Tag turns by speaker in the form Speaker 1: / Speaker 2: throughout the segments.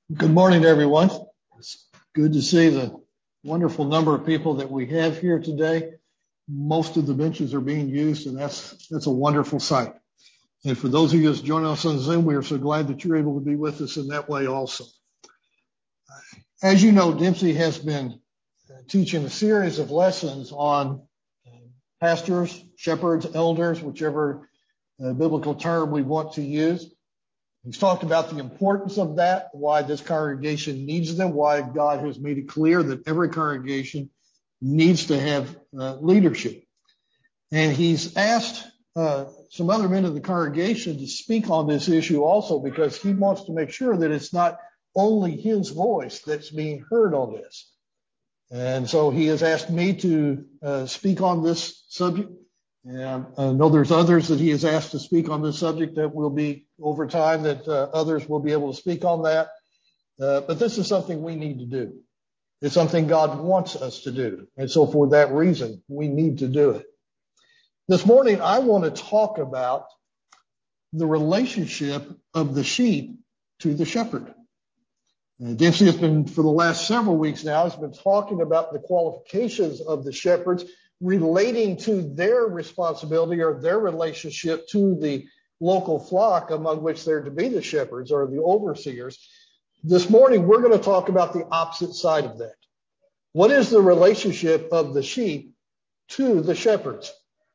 Speaker 1: Good morning, everyone. It's good to see the wonderful number of people that we have here today. Most of the benches are being used, and that's a wonderful sight. And for those of you who join us on Zoom, we are so glad that you're able to be with us in that way also. As you know, Dempsey has been teaching a series of lessons on pastors, shepherds, elders, whichever biblical term we want to use. He's talked about the importance of that, why this congregation needs them, why God has made it clear that every congregation needs to have leadership. And he's asked some other men of the congregation to speak on this issue also, because he wants to make sure that it's not only his voice that's being heard on this. And so he has asked me to speak on this subject. And I know there's others that he has asked to speak on this subject that will be over time that others will be able to speak on that. But this is something we need to do. It's something God wants us to do. And so for that reason, we need to do it. This morning, I want to talk about the relationship of the sheep to the shepherd. Dempsey has been, for the last several weeks now, has been talking about the qualifications of the shepherds relating to their responsibility or their relationship to the local flock among which they're to be the shepherds or the overseers. This morning, we're going to talk about the opposite side of that. What is the relationship of the sheep to the shepherds?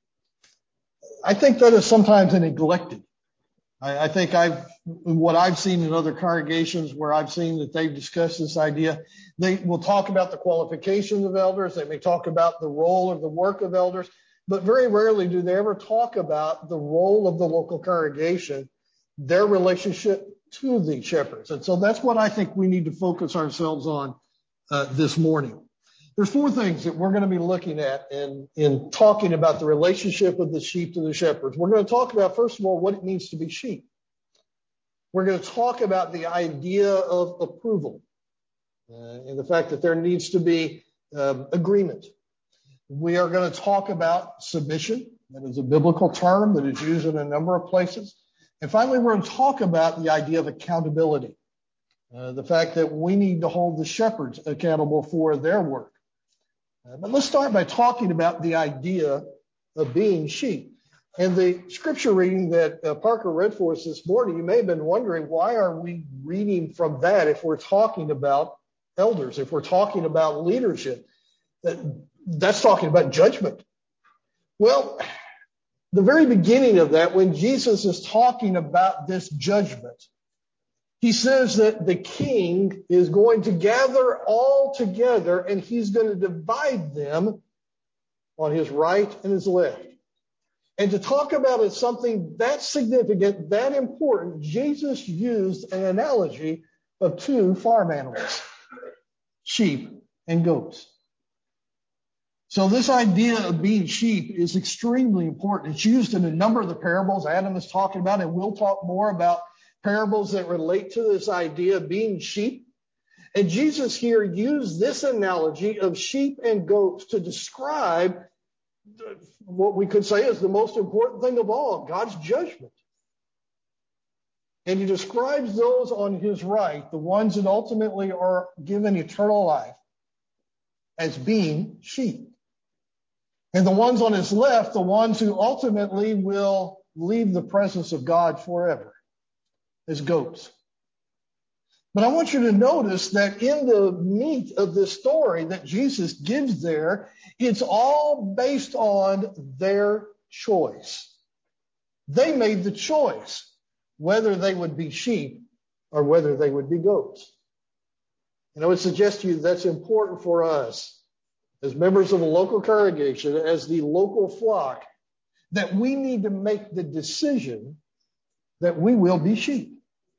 Speaker 1: I think that is sometimes neglected. I think what I've seen in other congregations where I've seen that they've discussed this idea, they will talk about the qualifications of elders. They may talk about the role or the work of elders, but very rarely do they ever talk about the role of the local congregation, their relationship to the shepherds. And so that's what I think we need to focus ourselves on this morning. There's four things that we're going to be looking at in talking about the relationship of the sheep to the shepherds. We're going to talk about, first of all, what it means to be sheep. We're going to talk about the idea of approval and the fact that there needs to be agreement. We are going to talk about submission. That is a biblical term that is used in a number of places. And finally, we're going to talk about the idea of accountability, the fact that we need to hold the shepherds accountable for their work. But let's start by talking about the idea of being sheep. And the scripture reading that Parker read for us this morning, you may have been wondering, why are we reading from that if we're talking about elders, if we're talking about leadership? That's talking about judgment. Well, the very beginning of that, when Jesus is talking about this judgment, he says that the king is going to gather all together and he's going to divide them on his right and his left. And to talk about it, something that significant, that important, Jesus used an analogy of two farm animals, sheep and goats. So this idea of being sheep is extremely important. It's used in a number of the parables Adam is talking about, and we'll talk more about parables that relate to this idea of being sheep. And Jesus here used this analogy of sheep and goats to describe what we could say is the most important thing of all, God's judgment. And he describes those on his right, the ones that ultimately are given eternal life, as being sheep. And the ones on his left, the ones who ultimately will leave the presence of God forever, as goats. But I want you to notice that in the meat of this story that Jesus gives there, it's all based on their choice. They made the choice whether they would be sheep or whether they would be goats. And I would suggest to you that's important for us as members of a local congregation, as the local flock, that we need to make the decision that we will be sheep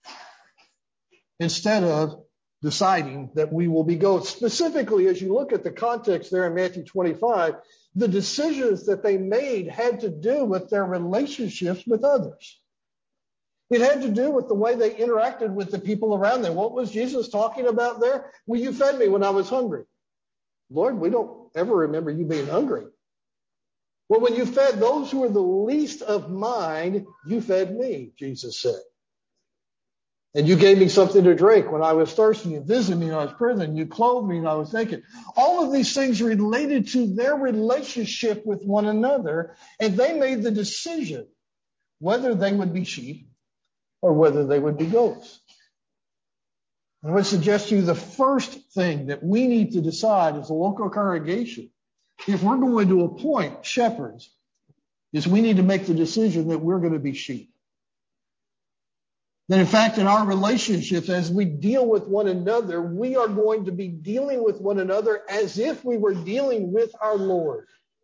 Speaker 1: instead of deciding that we will be goats. Specifically, as you look at the context there in Matthew 25, the decisions that they made had to do with their relationships with others. It had to do with the way they interacted with the people around them. What was Jesus talking about there? Well, you fed me when I was hungry. Lord, we don't ever remember you being hungry. Well, when you fed those who were the least of mine, you fed me, Jesus said. And you gave me something to drink when I was thirsty. You visited me when I was in prison. You clothed me when I was naked. All of these things related to their relationship with one another. And they made the decision whether they would be sheep or whether they would be goats. I would suggest to you the first thing that we need to decide as a local congregation, if we're going to appoint shepherds, is we need to make the decision that we're going to be sheep. That in fact, in our relationships, as we deal with one another, we are going to be dealing with one another as if we were dealing with our Lord.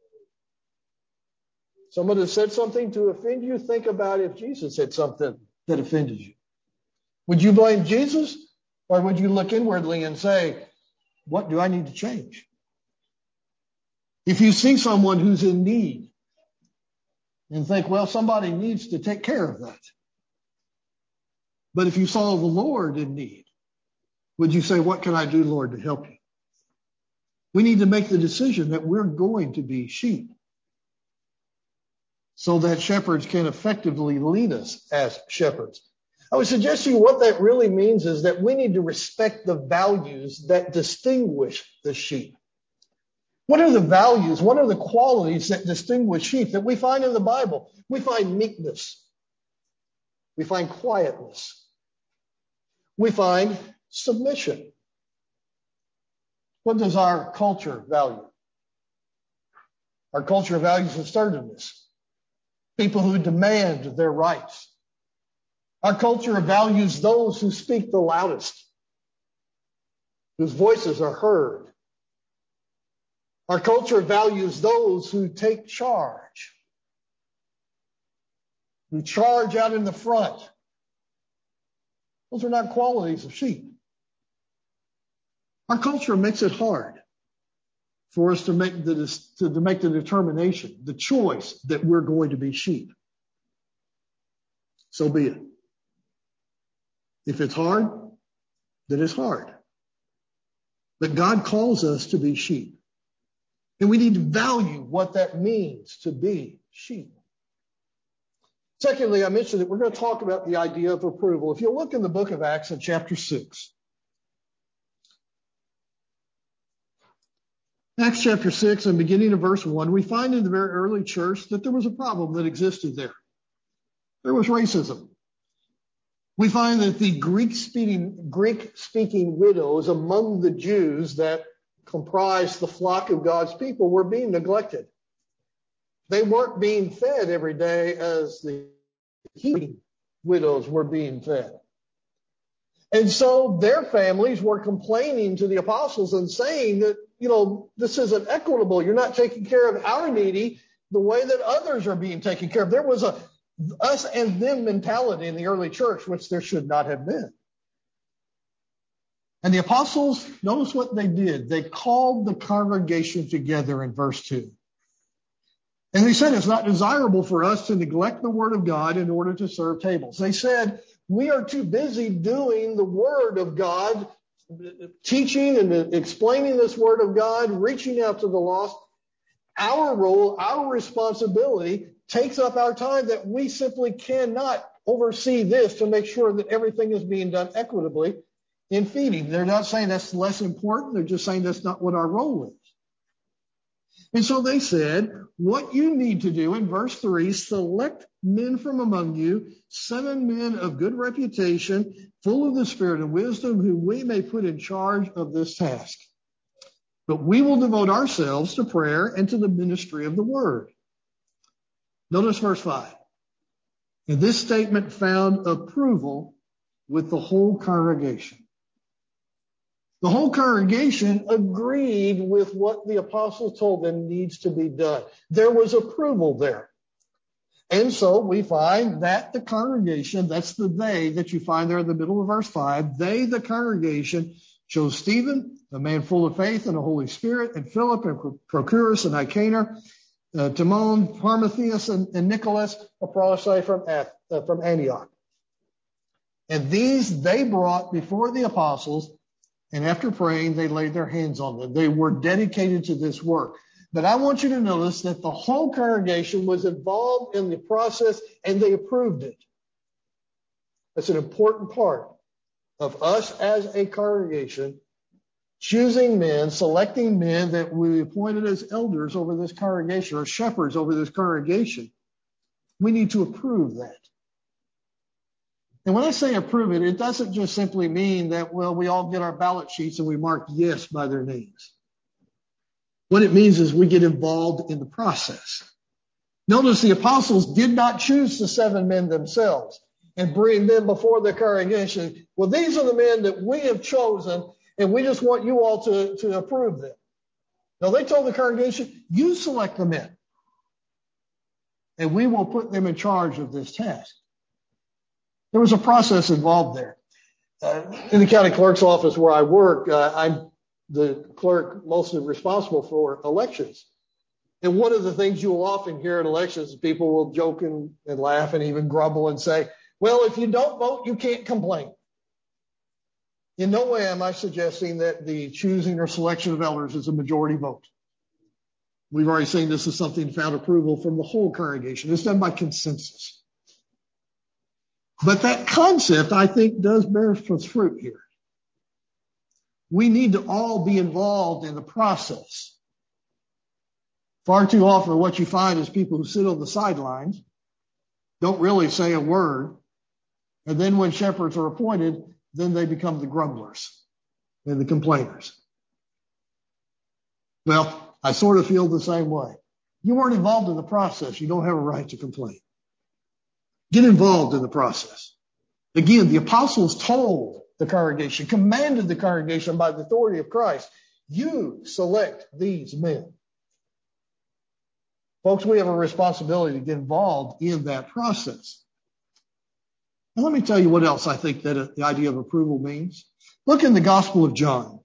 Speaker 1: Someone has said something to offend you. Think about if Jesus said something that offended you. Would you blame Jesus? Or would you look inwardly and say, what do I need to change? If you see someone who's in need and think, well, somebody needs to take care of that. But if you saw the Lord in need, would you say, what can I do, Lord, to help you? We need to make the decision that we're going to be sheep so that shepherds can effectively lead us as shepherds. I would suggest to you what that really means is that we need to respect the values that distinguish the sheep. What are the values? What are the qualities that distinguish sheep that we find in the Bible? We find meekness. We find quietness. We find submission. What does our culture value? Our culture values assertiveness. People who demand their rights. Our culture values those who speak the loudest, whose voices are heard. Our culture values those who take charge, who charge out in the front. Those are not qualities of sheep. Our culture makes it hard for us to make the determination, the choice that we're going to be sheep. So be it. If it's hard, then it's hard. But God calls us to be sheep. And we need to value what that means to be sheep. Secondly, I mentioned that we're going to talk about the idea of approval. If you look in the book of Acts in chapter 6, Acts chapter 6 and beginning of verse 1, we find in the very early church that there was a problem that existed there. There was racism. We find that the Greek-speaking widows among the Jews that comprised the flock of God's people were being neglected. They weren't being fed every day as the Hebrew widows were being fed. And so their families were complaining to the apostles and saying that, this isn't equitable. You're not taking care of our needy the way that others are being taken care of. There was a us and them mentality in the early church, which there should not have been. And the apostles, notice what they did. They called the congregation together in verse 2. And they said it's not desirable for us to neglect the word of God in order to serve tables. They said, we are too busy doing the word of God, teaching and explaining this word of God, reaching out to the lost. Our role, our responsibility takes up our time that we simply cannot oversee this to make sure that everything is being done equitably in feeding. They're not saying that's less important. They're just saying that's not what our role is. And so they said, what you need to do in verse 3, select men from among you, 7 men of good reputation, full of the spirit and wisdom, whom we may put in charge of this task. But we will devote ourselves to prayer and to the ministry of the word. Notice verse 5. And this statement found approval with the whole congregation. The whole congregation agreed with what the apostles told them needs to be done. There was approval there. And so we find that the congregation, that's the they that you find there in the middle of verse 5, they, the congregation, chose Stephen, a man full of faith and the Holy Spirit, and Philip and Prochorus and Nicanor, Timon, Parmenas, and Nicholas, a protege from Antioch. And these they brought before the apostles, and after praying, they laid their hands on them. They were dedicated to this work. But I want you to notice that the whole congregation was involved in the process, and they approved it. That's an important part of us as a congregation choosing men, selecting men that we appointed as elders over this congregation or shepherds over this congregation. We need to approve that. And when I say approve it, it doesn't just simply mean that, well, we all get our ballot sheets and we mark yes by their names. What it means is we get involved in the process. Notice the apostles did not choose the 7 men themselves and bring them before the congregation. Well, these are the men that we have chosen, and we just want you all to approve them. Now, they told the congregation, you select the men, and we will put them in charge of this task. There was a process involved there. In the county clerk's office where I work, I'm the clerk mostly responsible for elections. And one of the things you will often hear in elections is people will joke and laugh and even grumble and say, well, if you don't vote, you can't complain. In no way am I suggesting that the choosing or selection of elders is a majority vote. We've already seen this is something found approval from the whole congregation. It's done by consensus. But that concept, I think, does bear fruit here. We need to all be involved in the process. Far too often what you find is people who sit on the sidelines, don't really say a word, and then when shepherds are appointed, then they become the grumblers and the complainers. Well, I sort of feel the same way. You weren't involved in the process. You don't have a right to complain. Get involved in the process. Again, the apostles told the congregation, commanded the congregation by the authority of Christ, you select these men. Folks, we have a responsibility to get involved in that process. Now, let me tell you what else I think that the idea of approval means. Look in the Gospel of John.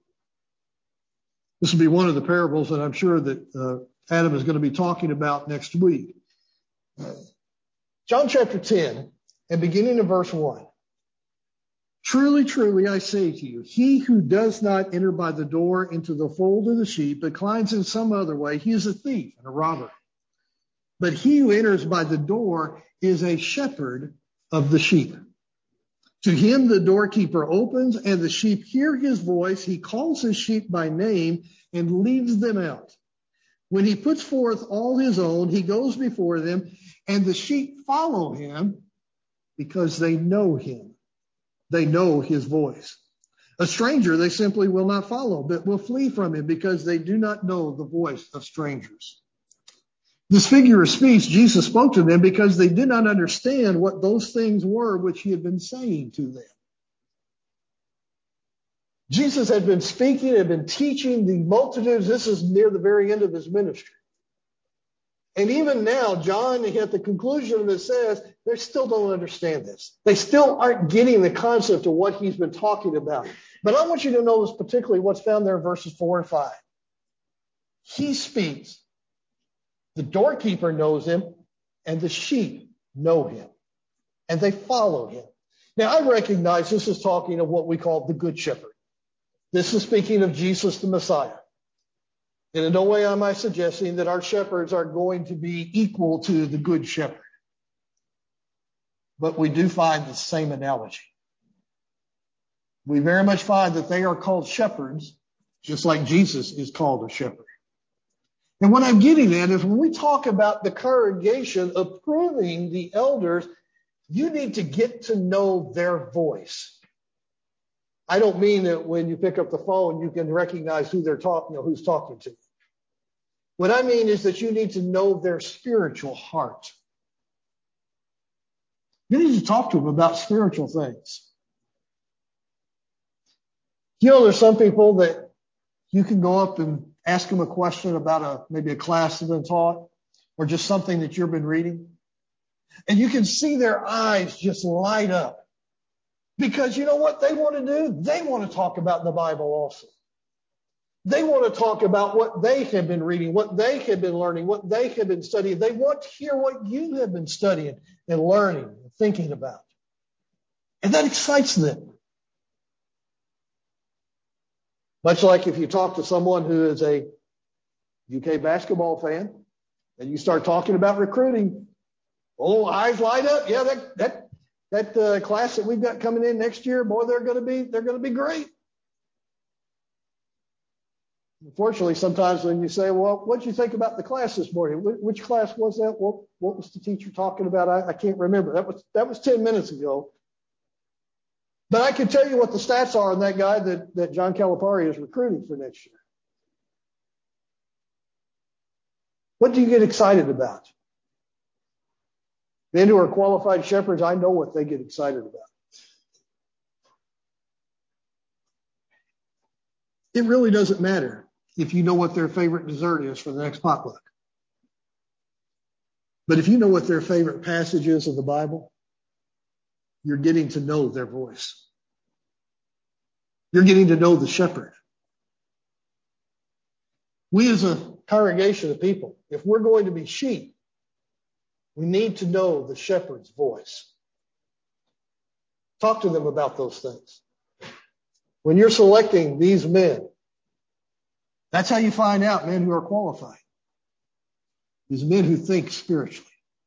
Speaker 1: This will be one of the parables that I'm sure that Adam is going to be talking about next week. John chapter 10, and beginning in verse 1. Truly, truly, I say to you, he who does not enter by the door into the fold of the sheep, but climbs in some other way, he is a thief and a robber. But he who enters by the door is a shepherd of the sheep. To him the doorkeeper opens, and the sheep hear his voice. He calls his sheep by name and leads them out. When he puts forth all his own, he goes before them, and the sheep follow him because they know him. They know his voice. A stranger they simply will not follow, but will flee from him because they do not know the voice of strangers. This figure of speech, Jesus spoke to them because they did not understand what those things were which he had been saying to them. Jesus had been speaking, had been teaching the multitudes. This is near the very end of his ministry. And even now, John, at the conclusion of it, says they still don't understand this. They still aren't getting the concept of what he's been talking about. But I want you to notice particularly what's found there in verses 4 and 5. He speaks. The doorkeeper knows him, and the sheep know him, and they follow him. Now, I recognize this is talking of what we call the Good Shepherd. This is speaking of Jesus the Messiah. And in no way am I suggesting that our shepherds are going to be equal to the Good Shepherd. But we do find the same analogy. We very much find that they are called shepherds, just like Jesus is called a shepherd. And what I'm getting at is when we talk about the congregation approving the elders, you need to get to know their voice. I don't mean that when you pick up the phone, you can recognize who they're talking, who's talking to. What I mean is that you need to know their spiritual heart. You need to talk to them about spiritual things. You know, there's some people that you can go up and ask them a question about maybe a class that's been taught or just something that you've been reading. And you can see their eyes just light up. Because you know what they want to do? They want to talk about the Bible also. They want to talk about what they have been reading, what they have been learning, what they have been studying. They want to hear what you have been studying and learning and thinking about. And that excites them. Much like if you talk to someone who is a UK basketball fan and you start talking about recruiting, eyes light up. Yeah, That class that we've got coming in next year, boy, they're going to be great. Unfortunately, sometimes when you say, well, what did you think about the class this morning? Which class was that? What was the teacher talking about? I can't remember. That was 10 minutes ago. But I can tell you what the stats are on that guy that John Calipari is recruiting for next year. What do you get excited about? Men who are qualified shepherds, I know what they get excited about. It really doesn't matter if you know what their favorite dessert is for the next potluck. But if you know what their favorite passage is of the Bible, you're getting to know their voice. You're getting to know the shepherd. We as a congregation of people, if we're going to be sheep, we need to know the shepherd's voice. Talk to them about those things. When you're selecting these men, that's how you find out men who are qualified. These men who think spiritually.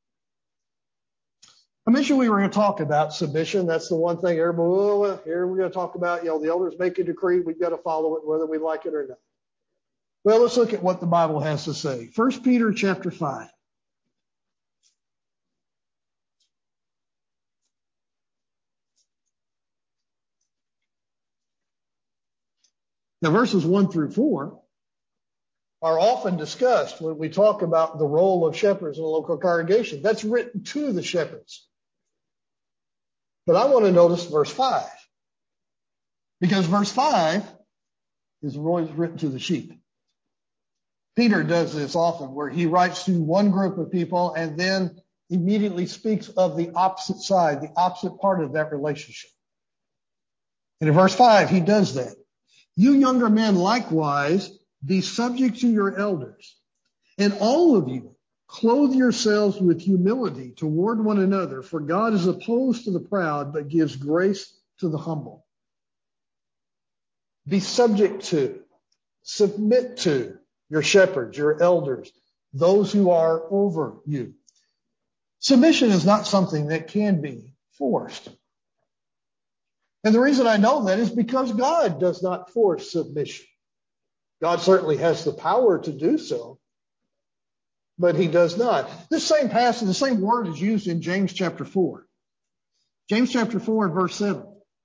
Speaker 1: I mentioned we were going to talk about submission. That's the one thing everybody, here we're going to talk about, the elders make a decree. We've got to follow it whether we like it or not. Well, let's look at what the Bible has to say. 1 Peter chapter 5. Now, verses 1 through 4 are often discussed when we talk about the role of shepherds in a local congregation. That's written to the shepherds. But I want to notice verse 5. Because verse 5 is always written to the sheep. Peter does this often, where he writes to one group of people and then immediately speaks of the opposite side, the opposite part of that relationship. And in verse 5, he does that. You younger men likewise be subject to your elders, and all of you clothe yourselves with humility toward one another, for God is opposed to the proud, but gives grace to the humble. Be subject to, submit to your shepherds, your elders, those who are over you. Submission is not something that can be forced. And the reason I know that is because God does not force submission. God certainly has the power to do so, but he does not. This same passage, the same word is used in James chapter 4. James chapter 4 and verse 7.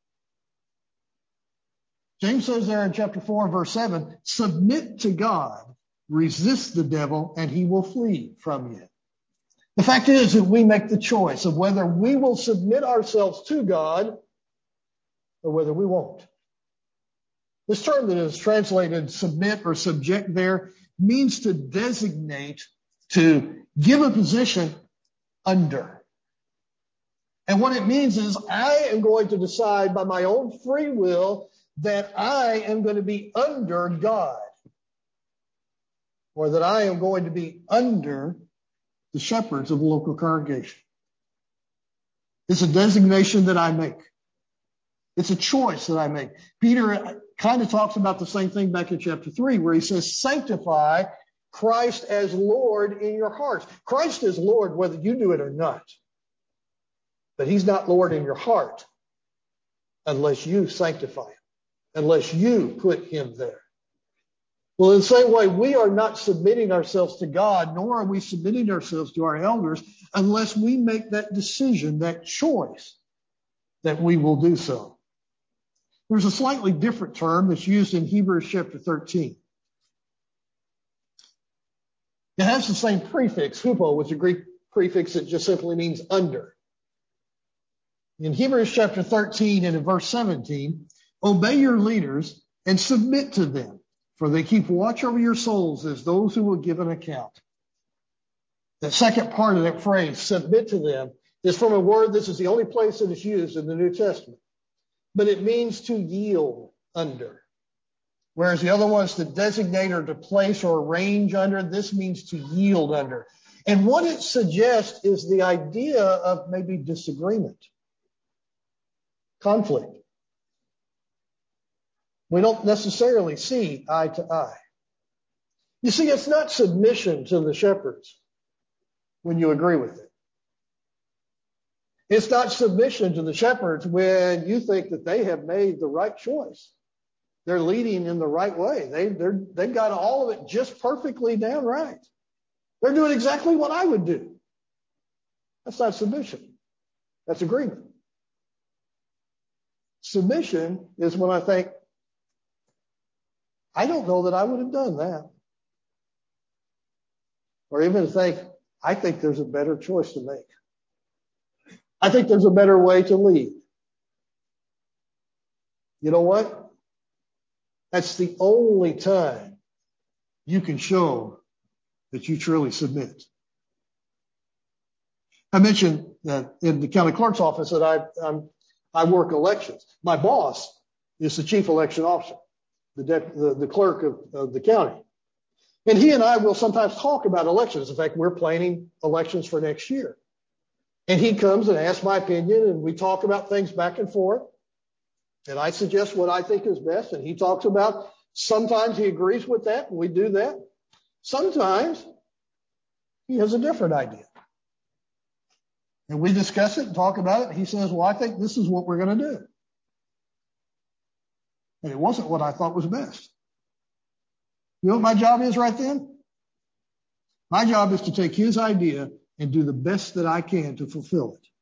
Speaker 1: James says there in chapter 4 and verse 7, submit to God, resist the devil, and he will flee from you. The fact is that we make the choice of whether we will submit ourselves to God or whether we won't. This term that is translated submit or subject there means to designate, to give a position under. And what it means is I am going to decide by my own free will that I am going to be under God, or that I am going to be under the shepherds of the local congregation. It's a designation that I make. It's a choice that I make. Peter kind of talks about the same thing back in chapter 3, where he says, sanctify Christ as Lord in your hearts. Christ is Lord whether you do it or not. But he's not Lord in your heart unless you sanctify him, unless you put him there. Well, in the same way, we are not submitting ourselves to God, nor are we submitting ourselves to our elders unless we make that decision, that choice, that we will do so. There's a slightly different term that's used in Hebrews chapter 13. It has the same prefix, hupo, which is a Greek prefix that just simply means under. In Hebrews chapter 13 and in verse 17, obey your leaders and submit to them, for they keep watch over your souls as those who will give an account. The second part of that phrase, submit to them, is from a word, this is the only place that is used in the New Testament, but it means to yield under. Whereas the other one is to designate or to place or arrange under. This means to yield under. And what it suggests is the idea of maybe disagreement, conflict. We don't necessarily see eye to eye. You see, it's not submission to the shepherds when you agree with it. It's not submission to the shepherds when you think that they have made the right choice. They're leading in the right way. They've got all of it just perfectly down right. They're doing exactly what I would do. That's not submission. That's agreement. Submission is when I think, I don't know that I would have done that. Or even to think, I think there's a better choice to make. I think there's a better way to lead. You know what? That's the only time you can show that you truly submit. I mentioned that in the county clerk's office that I work elections. My boss is the chief election officer, the clerk of the county. And he and I will sometimes talk about elections. In fact, we're planning elections for next year. And he comes and asks my opinion, and we talk about things back and forth. And I suggest what I think is best, and he talks about, sometimes he agrees with that, and we do that. Sometimes he has a different idea. And we discuss it and talk about it, and he says, well, I think this is what we're going to do. And it wasn't what I thought was best. You know what my job is right then? My job is to take his idea and do the best that I can to fulfill it.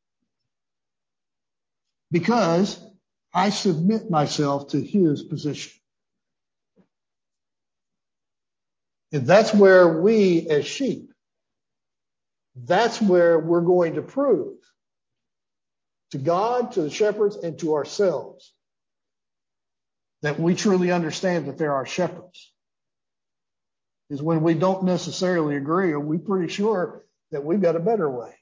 Speaker 1: Because I submit myself to his position. And that's where we as sheep, that's where we're going to prove to God, to the shepherds, and to ourselves that we truly understand that there are shepherds. Is when we don't necessarily agree, or we're pretty sure that we've got a better way.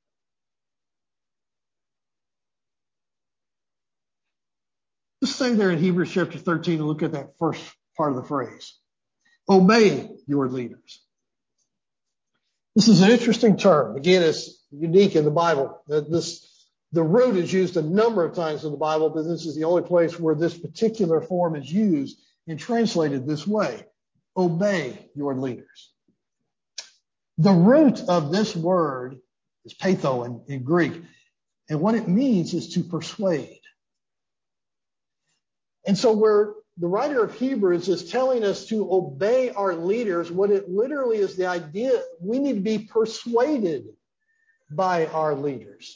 Speaker 1: Let's stay there in Hebrews chapter 13 and look at that first part of the phrase. Obey your leaders. This is an interesting term. Again, it's unique in the Bible. The root is used a number of times in the Bible, but this is the only place where this particular form is used and translated this way. Obey your leaders. The root of this word is patho in Greek. And what it means is to persuade. And so where the writer of Hebrews is telling us to obey our leaders, what it literally is the idea, we need to be persuaded by our leaders.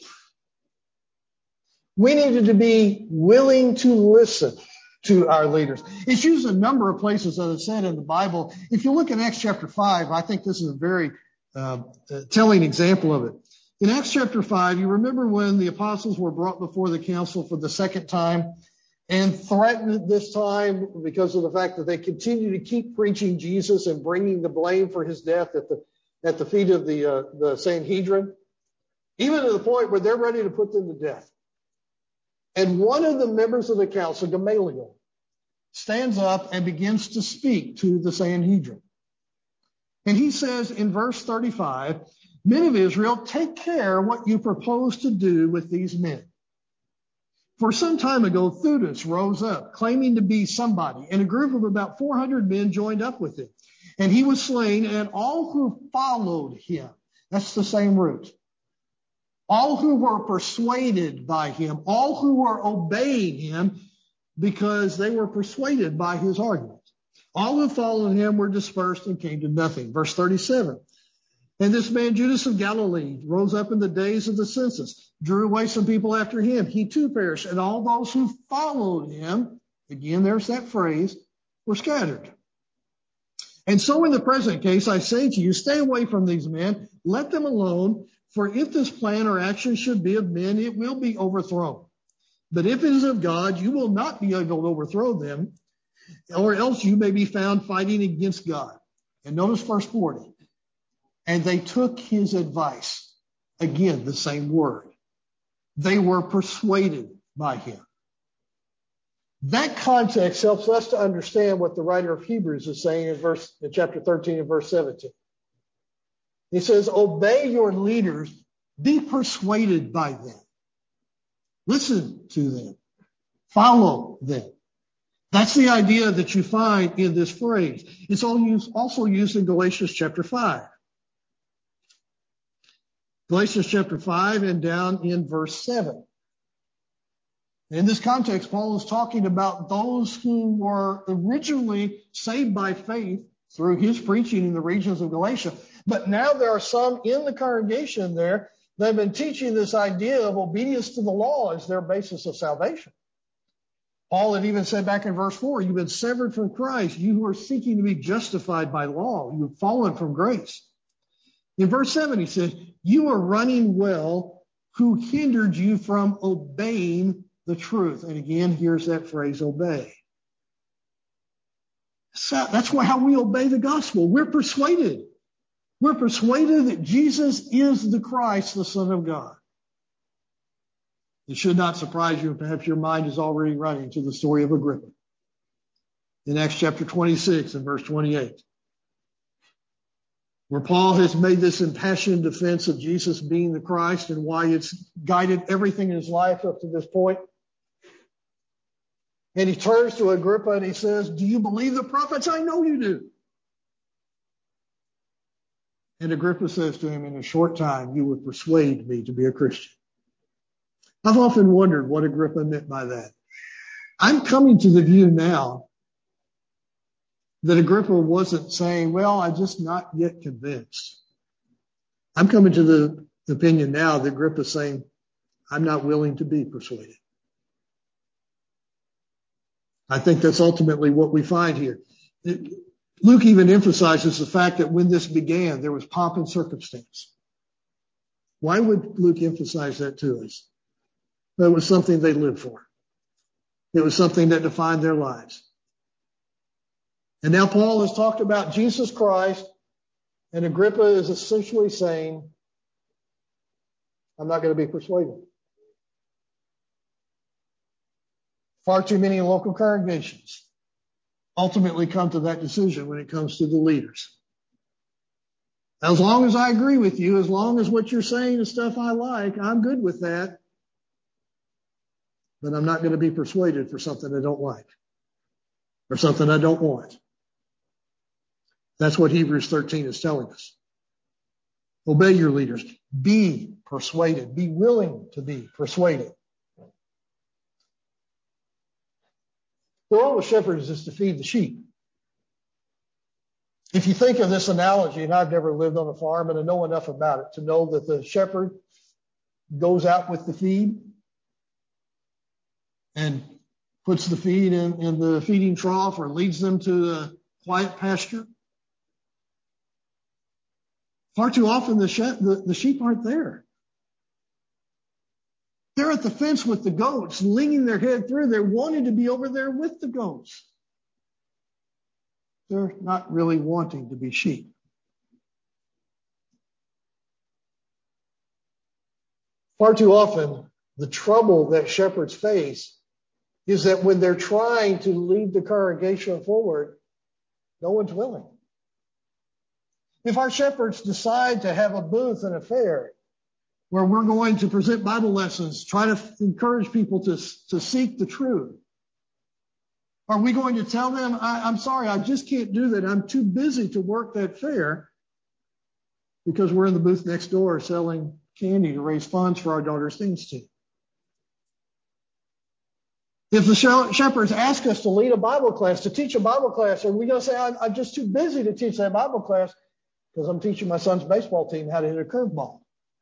Speaker 1: We needed to be willing to listen to our leaders. It's used a number of places, as I said, in the Bible. If you look at Acts chapter 5, I think this is a very telling example of it. In Acts chapter 5, you remember when the apostles were brought before the council for the second time and threatened this time because of the fact that they continue to keep preaching Jesus and bringing the blame for his death at the feet of the Sanhedrin, even to the point where they're ready to put them to death. And one of the members of the council, Gamaliel, stands up and begins to speak to the Sanhedrin. And he says in verse 35, men of Israel, take care what you propose to do with these men. For some time ago, Theudas rose up, claiming to be somebody, and a group of about 400 men joined up with him. And he was slain, and all who followed him, that's the same root, all who were persuaded by him, all who were obeying him because they were persuaded by his argument. All who followed him were dispersed and came to nothing. Verse 37. And this man, Judas of Galilee, rose up in the days of the census, drew away some people after him. He too perished. And all those who followed him, again, there's that phrase, were scattered. And so in the present case, I say to you, stay away from these men. Let them alone. For if this plan or action should be of men, it will be overthrown. But if it is of God, you will not be able to overthrow them, or else you may be found fighting against God. And notice verse 40. And they took his advice. Again, the same word. They were persuaded by him. That context helps us to understand what the writer of Hebrews is saying in chapter 13 and verse 17. He says, obey your leaders, be persuaded by them. Listen to them. Follow them. That's the idea that you find in this phrase. It's also used in Galatians chapter 5. Galatians chapter 5 and down in verse 7. In this context, Paul is talking about those who were originally saved by faith through his preaching in the regions of Galatia. But now there are some in the congregation there that have been teaching this idea of obedience to the law as their basis of salvation. Paul had even said back in verse 4, you've been severed from Christ. You who are seeking to be justified by law, you've fallen from grace. In verse 7, he says, you are running well, who hindered you from obeying the truth. And again, here's that phrase, obey. So that's how we obey the gospel. We're persuaded. We're persuaded that Jesus is the Christ, the Son of God. It should not surprise you if perhaps your mind is already running to the story of Agrippa. In Acts chapter 26 and verse 28, where Paul has made this impassioned defense of Jesus being the Christ and why it's guided everything in his life up to this point. And he turns to Agrippa and he says, do you believe the prophets? I know you do. And Agrippa says to him, in a short time, you would persuade me to be a Christian. I've often wondered what Agrippa meant by that. I'm coming to the view now that Agrippa wasn't saying, well, I'm just not yet convinced. I'm coming to the opinion now that Agrippa's saying, I'm not willing to be persuaded. I think that's ultimately what we find here. Luke even emphasizes the fact that when this began, there was pomp and circumstance. Why would Luke emphasize that to us? It was something they lived for. It was something that defined their lives. And now Paul has talked about Jesus Christ, and Agrippa is essentially saying, I'm not going to be persuaded. Far too many local congregations ultimately come to that decision when it comes to the leaders. As long as I agree with you, as long as what you're saying is stuff I like, I'm good with that. But I'm not going to be persuaded for something I don't like or something I don't want. That's what Hebrews 13 is telling us. Obey your leaders. Be persuaded. Be willing to be persuaded. The role of shepherds is to feed the sheep. If you think of this analogy, and I've never lived on a farm and I know enough about it to know that the shepherd goes out with the feed and puts the feed in the feeding trough or leads them to a quiet pasture. Far too often the sheep aren't there. They're at the fence with the goats, leaning their head through. They're wanting to be over there with the goats. They're not really wanting to be sheep. Far too often, the trouble that shepherds face is that when they're trying to lead the congregation forward, no one's willing. If our shepherds decide to have a booth and a fair where we're going to present Bible lessons, try to encourage people to seek the truth, are we going to tell them, I'm sorry, I just can't do that. I'm too busy to work that fair because we're in the booth next door selling candy to raise funds for our daughter's things team. If the shepherds ask us to lead a Bible class, to teach a Bible class, are we going to say, I'm just too busy to teach that Bible class because I'm teaching my son's baseball team how to hit a curveball?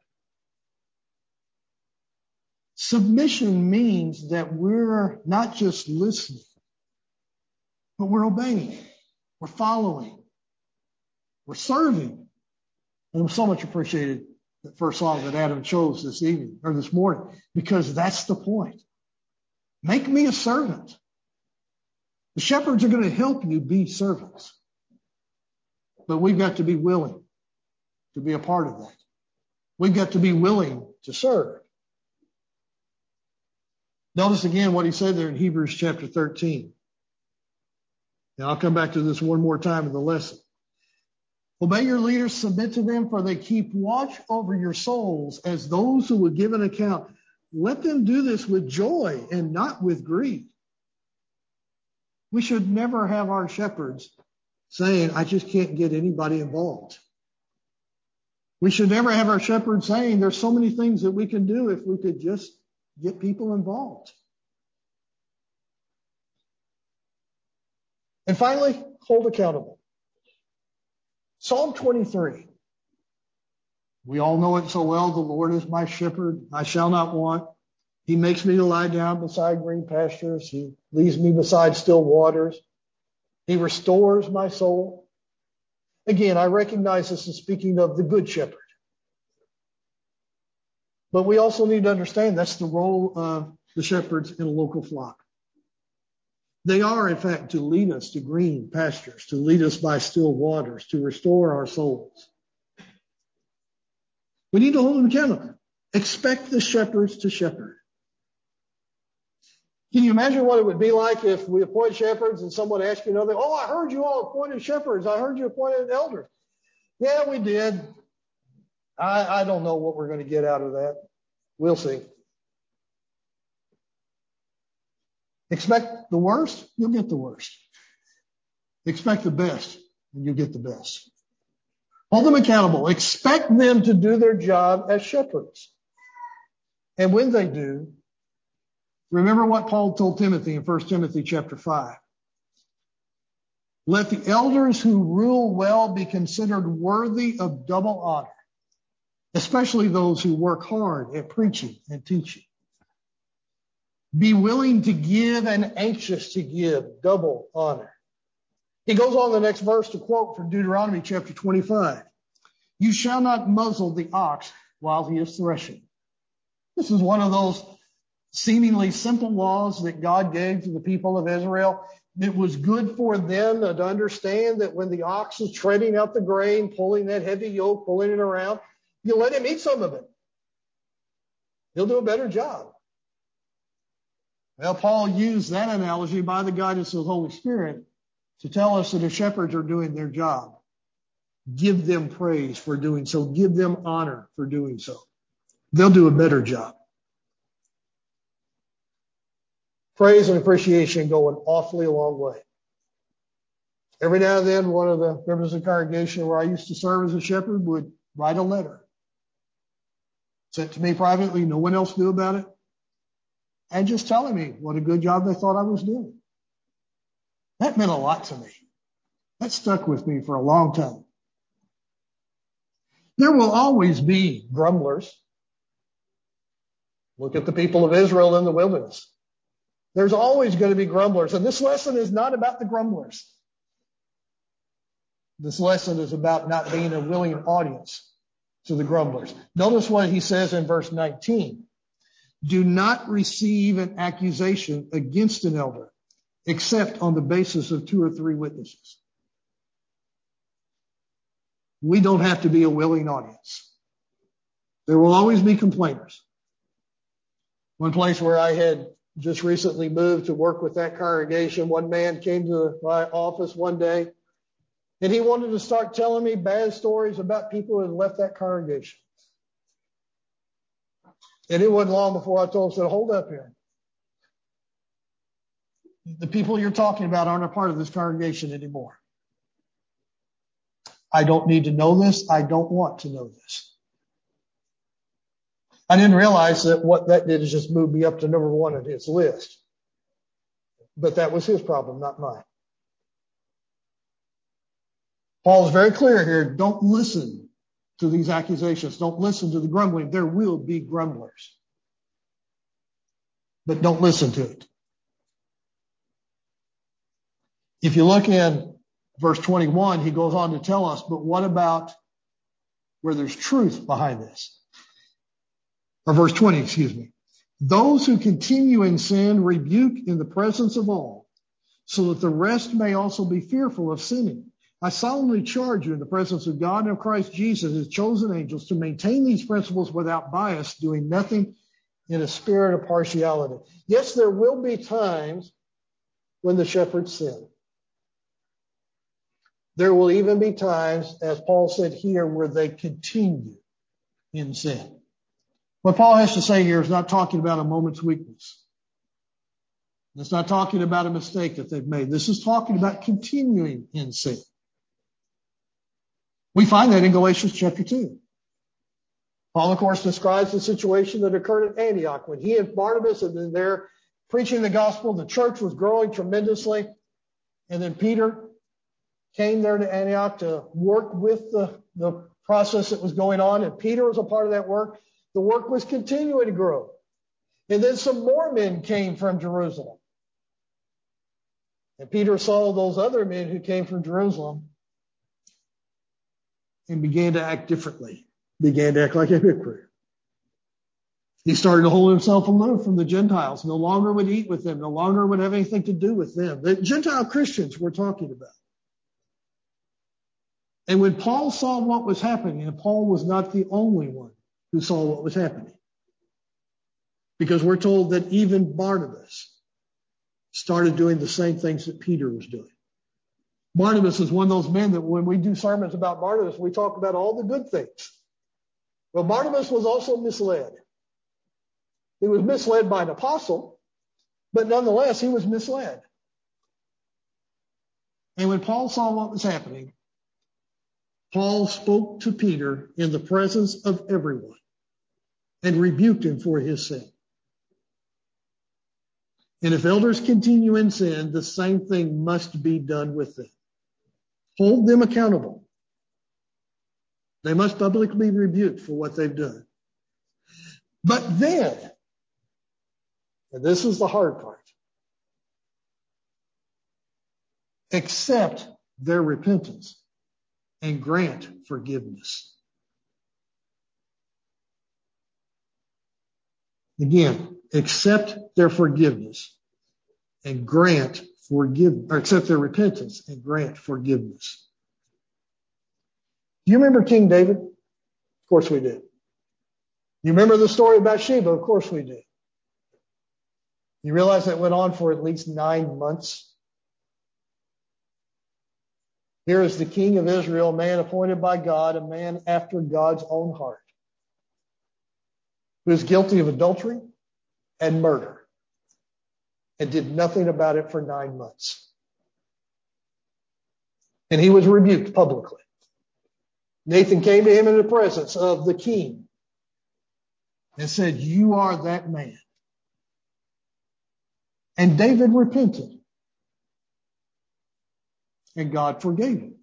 Speaker 1: Submission means that we're not just listening, but we're obeying, we're following, we're serving. And I'm so much appreciated that first song that Adam chose this evening or this morning, because that's the point. Make me a servant. The shepherds are going to help you be servants. But we've got to be willing to be a part of that. We've got to be willing to serve. Notice again what he said there in Hebrews chapter 13. Now I'll come back to this one more time in the lesson. Obey your leaders, submit to them, for they keep watch over your souls as those who will give an account. Let them do this with joy and not with grief. We should never have our shepherds saying, I just can't get anybody involved. We should never have our shepherd saying there's so many things that we can do if we could just get people involved. And finally, hold accountable. Psalm 23. We all know it so well. The Lord is my shepherd. I shall not want. He makes me to lie down beside green pastures. He leads me beside still waters. He restores my soul. Again, I recognize this is speaking of the good shepherd. But we also need to understand that's the role of the shepherds in a local flock. They are, in fact, to lead us to green pastures, to lead us by still waters, to restore our souls. We need to hold them accountable. Expect the shepherds to shepherd. Can you imagine what it would be like if we appoint shepherds and someone asked you another, I heard you all appointed shepherds. I heard you appointed elders. Yeah, we did. I don't know what we're going to get out of that. We'll see. Expect the worst, you'll get the worst. Expect the best, and you'll get the best. Hold them accountable. Expect them to do their job as shepherds. And when they do, remember what Paul told Timothy in 1 Timothy chapter 5. Let the elders who rule well be considered worthy of double honor, especially those who work hard at preaching and teaching. Be willing to give and anxious to give double honor. He goes on the next verse to quote from Deuteronomy chapter 25. You shall not muzzle the ox while he is threshing. This is one of those seemingly simple laws that God gave to the people of Israel. It was good for them to understand that when the ox is treading out the grain, pulling that heavy yoke, pulling it around, you let him eat some of it. He'll do a better job. Well, Paul used that analogy by the guidance of the Holy Spirit to tell us that if shepherds are doing their job, give them praise for doing so. Give them honor for doing so. They'll do a better job. Praise and appreciation go an awfully long way. Every now and then, one of the members of the congregation where I used to serve as a shepherd would write a letter sent to me privately, no one else knew about it, and just telling me what a good job they thought I was doing. That meant a lot to me. That stuck with me for a long time. There will always be grumblers. Look at the people of Israel in the wilderness. There's always going to be grumblers. And this lesson is not about the grumblers. This lesson is about not being a willing audience to the grumblers. Notice what he says in verse 19. Do not receive an accusation against an elder, except on the basis of 2 or 3 witnesses. We don't have to be a willing audience. There will always be complainers. One place where I had just recently moved to work with that congregation, one man came to my office one day, and he wanted to start telling me bad stories about people who had left that congregation. And it wasn't long before I told him, said, hold up here. The people you're talking about aren't a part of this congregation anymore. I don't need to know this. I don't want to know this. I didn't realize that what that did is just move me up to number 1 on his list. But that was his problem, not mine. Paul's very clear here. Don't listen to these accusations. Don't listen to the grumbling. There will be grumblers. But don't listen to it. If you look in verse 21, he goes on to tell us, but what about where there's truth behind this? Or verse 20, excuse me. Those who continue in sin rebuke in the presence of all, so that the rest may also be fearful of sinning. I solemnly charge you in the presence of God and of Christ Jesus, his chosen angels, to maintain these principles without bias, doing nothing in a spirit of partiality. Yes, there will be times when the shepherds sin. There will even be times, as Paul said here, where they continue in sin. What Paul has to say here is not talking about a moment's weakness. It's not talking about a mistake that they've made. This is talking about continuing in sin. We find that in Galatians chapter 2. Paul, of course, describes the situation that occurred at Antioch when he and Barnabas had been there preaching the gospel. The church was growing tremendously. And then Peter came there to Antioch to work with the process that was going on. And Peter was a part of that work. The work was continuing to grow. And then some more men came from Jerusalem. And Peter saw those other men who came from Jerusalem and began to act differently, began to act like a hypocrite. He started to hold himself aloof from the Gentiles, no longer would eat with them, no longer would have anything to do with them. The Gentile Christians we're talking about. And when Paul saw what was happening, and Paul was not the only one who saw what was happening, because we're told that even Barnabas started doing the same things that Peter was doing. Barnabas is one of those men that when we do sermons about Barnabas, we talk about all the good things. Well, Barnabas was also misled. He was misled by an apostle, but nonetheless, he was misled. And when Paul saw what was happening, Paul spoke to Peter in the presence of everyone and rebuked him for his sin. And if elders continue in sin, the same thing must be done with them. Hold them accountable. They must publicly be rebuked for what they've done. But then, and this is the hard part, accept their repentance and grant forgiveness. Again, accept their forgiveness and grant forgiveness, or accept their repentance and grant forgiveness. Do you remember King David? Of course we do. You remember the story of Bathsheba? Of course we do. You realize that went on for at least 9 months. Here is the king of Israel, a man appointed by God, a man after God's own heart, who is guilty of adultery and murder and did nothing about it for 9 months. And he was rebuked publicly. Nathan came to him in the presence of the king and said, "You are that man." And David repented. And God forgave him.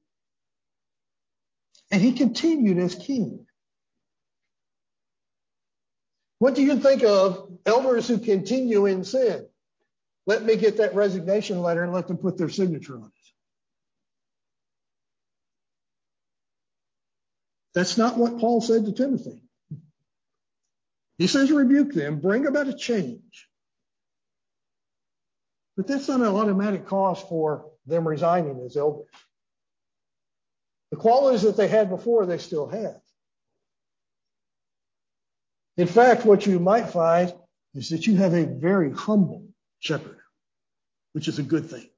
Speaker 1: And he continued as king. What do you think of elders who continue in sin? Let me get that resignation letter and let them put their signature on it. That's not what Paul said to Timothy. He says rebuke them, bring about a change. But that's not an automatic cause for them resigning as elders. The qualities that they had before, they still have. In fact, what you might find is that you have a very humble shepherd, which is a good thing.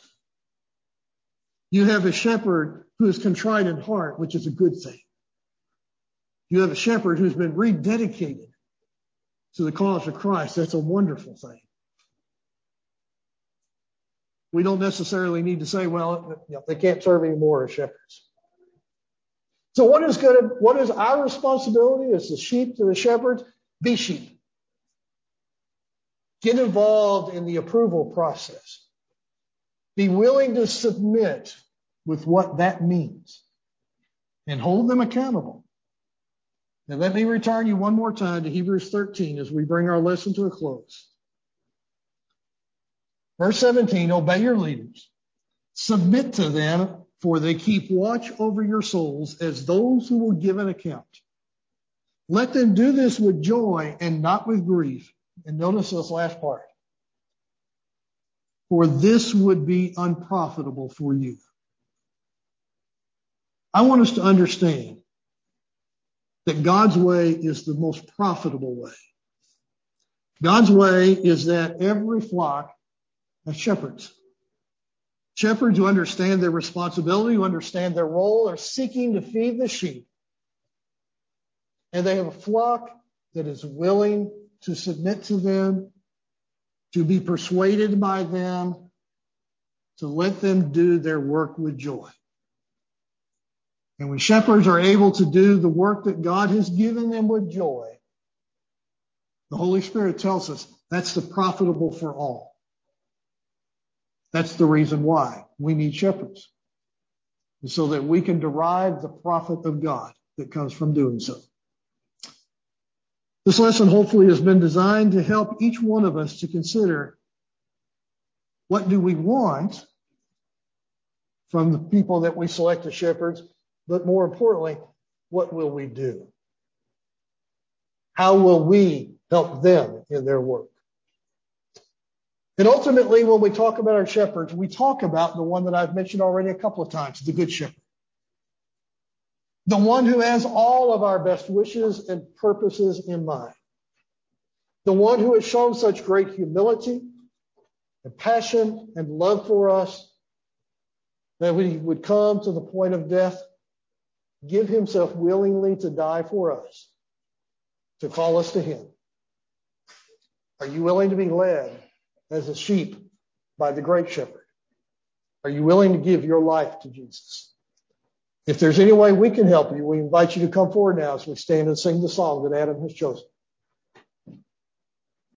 Speaker 1: You have a shepherd who is contrite in heart, which is a good thing. You have a shepherd who's been rededicated to the cause of Christ. That's a wonderful thing. We don't necessarily need to say, well, they can't serve anymore as shepherds. So what is our responsibility as the sheep to the shepherds? Be sheep. Get involved in the approval process. Be willing to submit with what that means and hold them accountable. Now let me return you one more time to Hebrews 13 as we bring our lesson to a close. Verse 17, obey your leaders. Submit to them, for they keep watch over your souls as those who will give an account. Let them do this with joy and not with grief. And notice this last part. For this would be unprofitable for you. I want us to understand that God's way is the most profitable way. God's way is that every flock has shepherds. Shepherds who understand their responsibility, who understand their role, are seeking to feed the sheep. And they have a flock that is willing to submit to them, to be persuaded by them, to let them do their work with joy. And when shepherds are able to do the work that God has given them with joy, the Holy Spirit tells us that's the profitable for all. That's the reason why we need shepherds, so that we can derive the profit of God that comes from doing so. This lesson hopefully has been designed to help each one of us to consider, what do we want from the people that we select as shepherds? But more importantly, what will we do? How will we help them in their work? And ultimately, when we talk about our shepherds, we talk about the one that I've mentioned already a couple of times, the Good Shepherd. The one who has all of our best wishes and purposes in mind. The one who has shown such great humility and passion and love for us that he would come to the point of death, give himself willingly to die for us, to call us to him. Are you willing to be led as a sheep by the great shepherd? Are you willing to give your life to Jesus? If there's any way we can help you, we invite you to come forward now as we stand and sing the song that Adam has chosen.